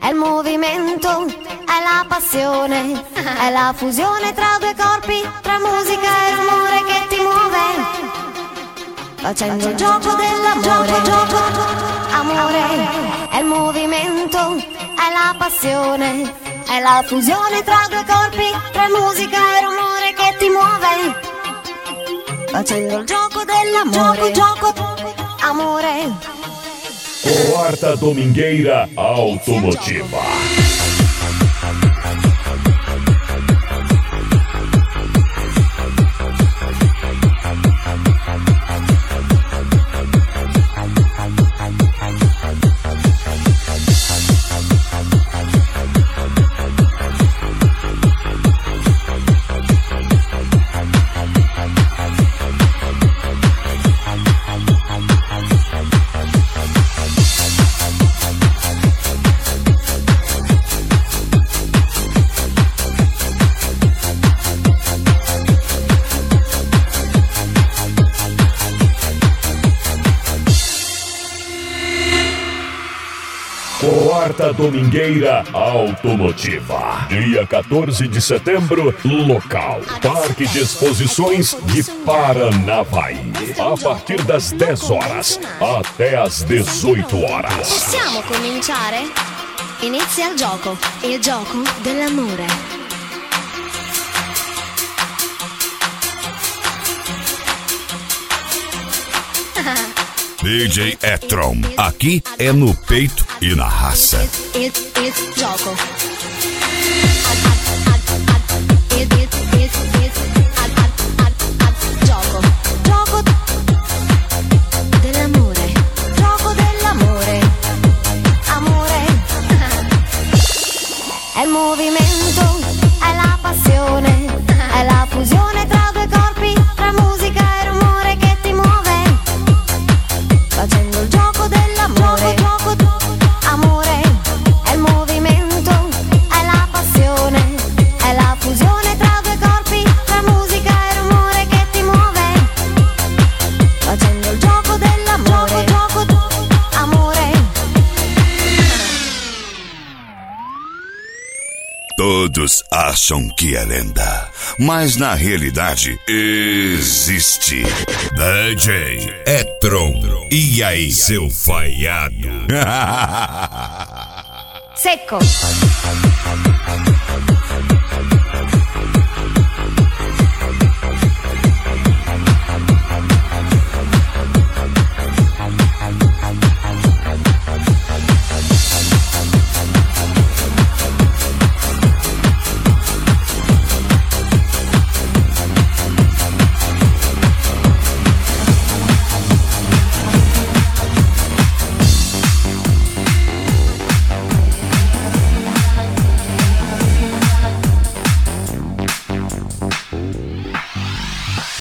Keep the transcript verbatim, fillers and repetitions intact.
il movimento, è la passione, è la fusione tra due corpi, tra musica e rumore che ti muove, facendo il gioco dell'amore. Gioco, gioco, amore, è il movimento, è la passione, è la fusione tra due corpi, tra musica e rumore che ti muove, facendo il gioco dell'amore. Gioco, gioco, amore. Quarta Domingueira Automotiva. Quarta Domingueira Automotiva. Dia quatorze de setembro, local Parque de Exposições de Paranavaí. A partir das dez horas até as dezoito horas. Possiamo cominciare? Inizia il gioco, il gioco dell'amore. D J E-Tron, aqui é no peito e na raça. Il, il, il gioco. Gioco. Gioco dell'amore. Gioco dell'amore. Amore. È il movimento, è la passione, è la fusione tra due corpi, tra musica e rumore che ti muove, facendo il gioco dell'amore. Gioco, gioco, amore, è il movimento, è la passione, è la fusione tra due corpi, tra musica e rumore che ti muove, facendo il gioco dell'amore. Gioco, gioco, amore. Todos acham que é lenda, mas na realidade existe. D J E-Tron, e aí, seu falhado? Secco.